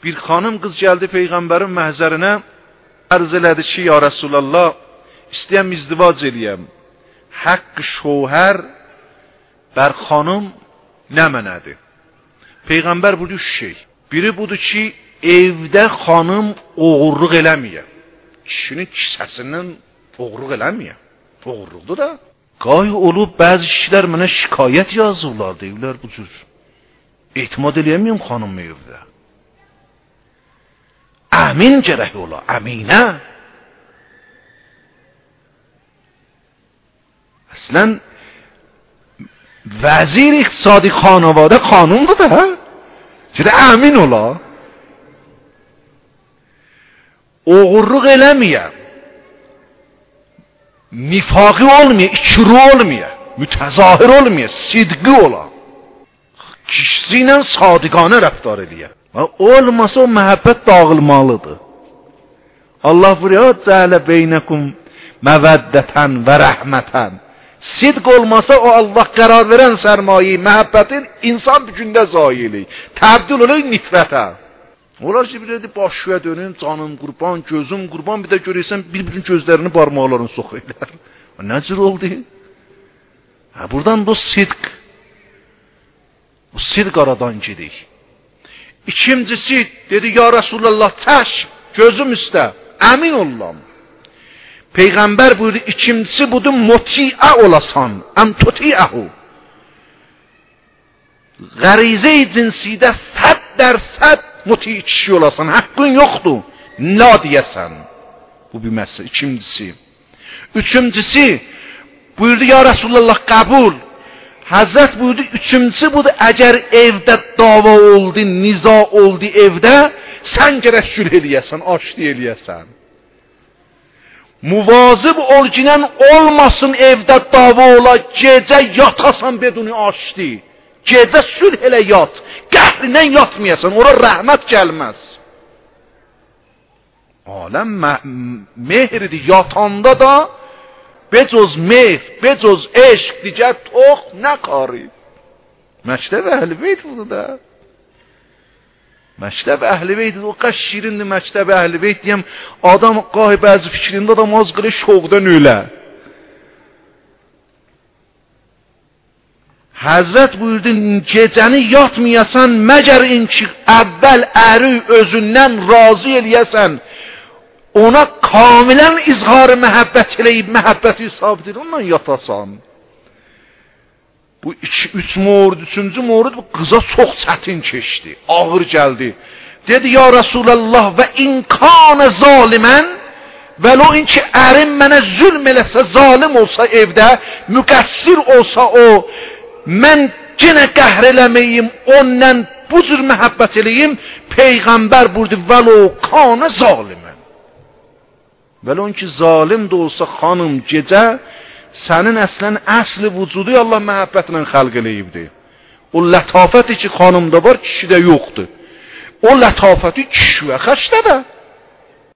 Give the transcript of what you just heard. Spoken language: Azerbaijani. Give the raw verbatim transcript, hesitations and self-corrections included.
Bir xanım qız gəldi Peyğəmbərin məhzərinə, arz elədi ki, ya Rasulallah, istəyəm izdivac eləyəm. Haqqı şohər bər xanım nə mənədir? Peyğəmbər buyurdu üç şey. Biri budur ki, evdə xanım oğurluq eləməyə. Kişinin kisəsindən oğurluq eləməyə. Oğurluqdur da. Qay olub bəzi kişilər mənə şikayət yazırlar, deyirlər bu cür. Etimad eləyəməyəm xanım evdə. Əmin gərək ola, əminə. Əslən, vəzir iqtisadi xanavadə qanundur da. Gələ əmin ola. Oğurluq eləməyə. Nifaqi olmaya, ikili olmaya, mütəzahir olmaya, sidqi ola. Kişisi ilə sadiqanə rəftar eləyə. Olmasa o məhəbbət dağılmalıdır. Allah buyuruyor, cələ beynəkum məvəddətən və rəhmətən. Sidq olmasa o Allah qərar verən sərmayeyi, məhəbbətin insan bir gündə zayilik. Təbdil olur nifrətə. Onlar ki, bir dedi, başıya dönün, canım qurban, gözüm qurban, bir də görürsən, bir-birinin gözlərini barmaqlarını soxuyurlar. Nə cür oldu? Hə, buradan bu sidq. Bu sidq aradan gedik. İkincisi, dedi, ya Resulallah, təş, gözüm üstə, əmin olam. Peyğəmbər buyurdu, ikincisi budur, mutiə olasan, əm tutiəhu. Qərizə-i cinsidə səd dərsəd muti kişi olasan, haqqın yoxdur, la deyəsən. Bu bir məsələ, ikincisi. Üçüncüsü, buyurdu, ya Resulallah, qəbul. Həzrət buyurdu, üçüncüsü budur, əgər evdə dava oldu, niza oldu evdə, sən gərək sülh eləyəsən, aşdi eləyəsən. Muvazib olginən olmasın evdə dava ola, gecə yatasan beduni aşdi. Gecə sülh elə yat, qəhrindən yatmayasan, ora rəhmət gəlməz. Aləm mehridir, yatanda da, becoz mehr, becoz eşq, digər tox, nə qari? Məktəb əhl-i beyt budur da. Məktəb əhl-i beyt, o qaş şirindir məktəb əhl-i beyt deyəm, adam qahi bəzi fikrində adam az qılı şoqdan ölə. Həzrət buyurdu, gecəni yatmayasan, məgər inki əvvəl əri özündən razı eləyəsən, ona kamilən izharı məhəbbət eləyib, məhəbbəti isabət edir, ondan yatasan. Bu iki, üç morud, üçüncü morud bu qıza çox çətin keçdi, ağır gəldi. Dedi, ya Resulallah, və imkanə zalimən, vəlo inki ərim mənə zülm eləsə, zalim olsa evdə, müqəssir olsa o, mən yenə qəhr eləməyim, ondan bu cür məhəbbət eləyim, Peyğəmbər buyurdu, vəlo kanə zalimən. Vəlo ki, zalim də olsa xanım gecə, sənin əslən əsli vücudu Allah məhəbbətlə xəlq eləyibdir. O lətafəti ki, xanımda var, kişidə yoxdur. O lətafəti kişi və xəşdə də.